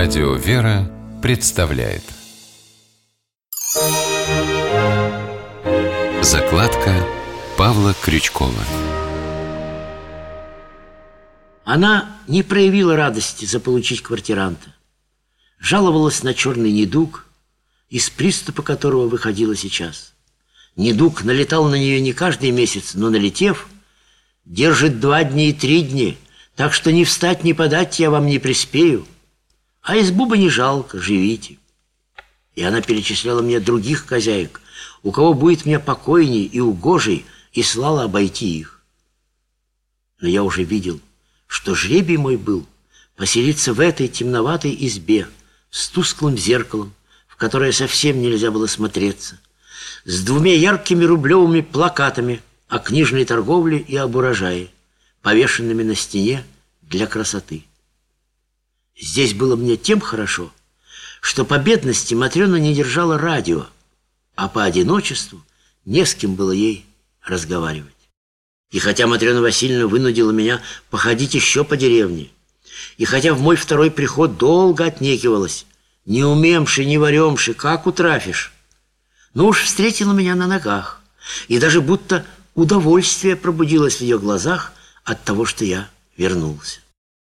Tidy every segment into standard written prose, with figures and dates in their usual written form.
Радио «Вера» представляет закладка Павла Крючкова. Она не проявила радости заполучить квартиранта. Жаловалась на черный недуг, из приступа которого выходила сейчас. Недуг налетал на нее не каждый месяц, но, налетев, держит 2 дня и 3 дня, так что ни встать, ни подать я вам не приспею. А избу бы не жалко, живите. И она перечисляла мне других хозяек, у кого будет мне покойней и угожей, и слала обойти их. Но я уже видел, что жребий мой был поселиться в этой темноватой избе с тусклым зеркалом, в которое совсем нельзя было смотреться, с 2 яркими рублевыми плакатами о книжной торговле и об урожае, повешенными на стене для красоты. Здесь было мне тем хорошо, что по бедности Матрена не держала радио, а по одиночеству не с кем было ей разговаривать. И хотя Матрена Васильевна вынудила меня походить еще по деревне, и хотя в мой второй приход долго отнекивалась, не умемши, не варемши, как утрафишь, но уж встретила меня на ногах, и даже будто удовольствие пробудилось в ее глазах от того, что я вернулся.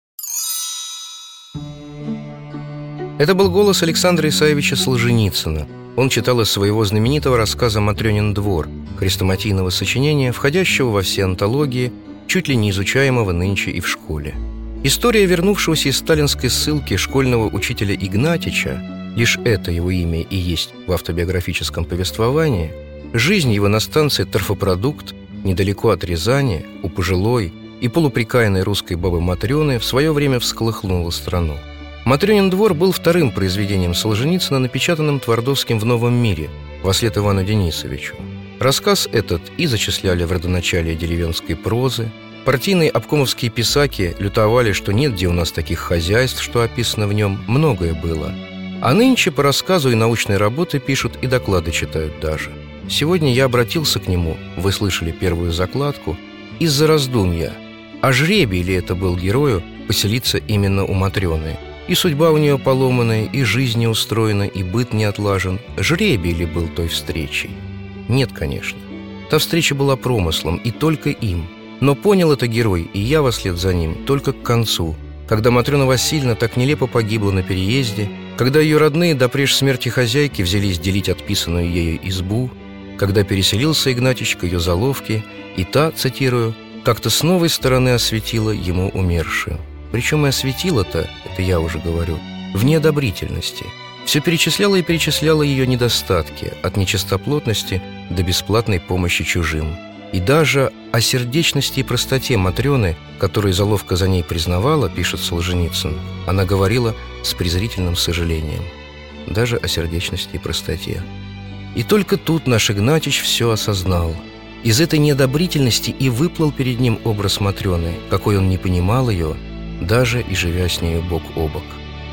Это был голос Александра Исаевича Солженицына. Он читал из своего знаменитого рассказа «Матрёнин двор», хрестоматийного сочинения, входящего во все антологии, чуть ли не изучаемого нынче и в школе. История вернувшегося из сталинской ссылки школьного учителя Игнатича, лишь это его имя и есть в автобиографическом повествовании, жизнь его на станции «Торфопродукт», недалеко от Рязани, у пожилой и полуприкаянной русской бабы Матрёны, в свое время всколыхнула страну. «Матрёнин двор» был вторым произведением Солженицына, напечатанным Твардовским в «Новом мире» вслед Ивану Денисовичу. Рассказ этот и зачисляли в родоначалие деревенской прозы. Партийные обкомовские писаки лютовали, что нет где у нас таких хозяйств, что описано в нем, многое было. А нынче по рассказу и научной работы пишут, и доклады читают даже. Сегодня я обратился к нему, вы слышали первую закладку, из-за раздумья, а жребий ли это был герою поселиться именно у Матрёны? И судьба у нее поломанная, и жизнь не устроена, и быт не отлажен. Жребий ли был той встречей? Нет, конечно. Та встреча была промыслом, и только им. Но понял это герой, и я вслед за ним, только к концу, когда Матрена Васильевна так нелепо погибла на переезде, когда ее родные допреж смерти хозяйки взялись делить отписанную ею избу, когда переселился Игнатич к ее заловке, и та, цитирую, «как-то с новой стороны осветила ему умершую». Причем и осветила-то, это я уже говорю, в неодобрительности. Все перечисляла и перечисляла ее недостатки, от нечистоплотности до бесплатной помощи чужим. И даже о сердечности и простоте Матрёны, которую заловка за ней признавала, пишет Солженицын, она говорила с презрительным сожалением. Даже о сердечности и простоте. И только тут наш Игнатич все осознал. Из этой неодобрительности и выплыл перед ним образ Матрёны, какой он не понимал ее, даже и живя с нею бок о бок.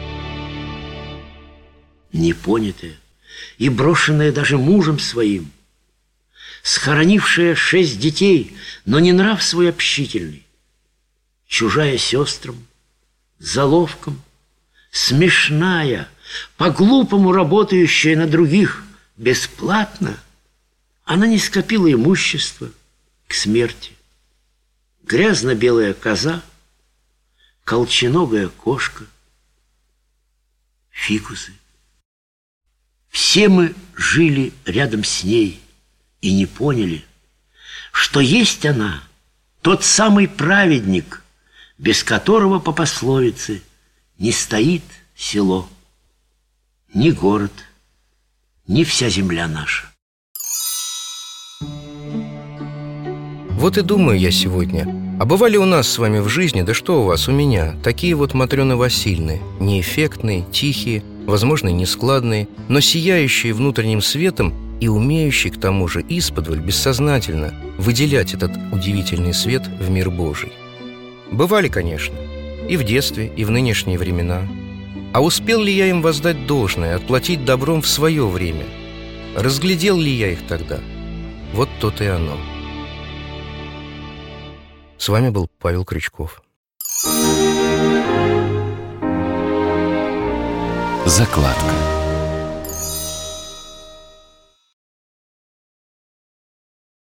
Непонятая и брошенная даже мужем своим, схоронившая 6 детей, но не нрав свой общительный, чужая сестрам, заловкам, смешная, по-глупому работающая на других бесплатно, она не скопила имущество к смерти. Грязно-белая коза, колченогая кошка, фикусы. Все мы жили рядом с ней и не поняли, что есть она, тот самый праведник, без которого, по пословице, не стоит село, ни город, ни вся земля наша. Вот и думаю я сегодня, а бывали у нас с вами в жизни, да что у вас, у меня, такие вот Матрёны Васильевны, неэффектные, тихие, возможно, нескладные, но сияющие внутренним светом и умеющие, к тому же, исподволь, бессознательно выделять этот удивительный свет в мир Божий. Бывали, конечно, и в детстве, и в нынешние времена. А успел ли я им воздать должное, отплатить добром в свое время? Разглядел ли я их тогда? Вот то-то и оно. С вами был Павел Крючков. Закладка.